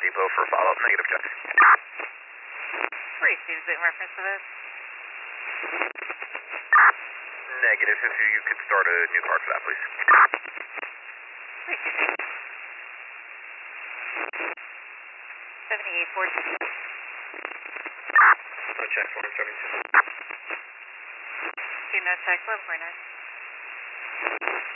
Depot for follow-up. Negative, check. Received in reference to this. Negative. If you could start a new card for that, please. Received. 7814. Check 472. Do not check 1149.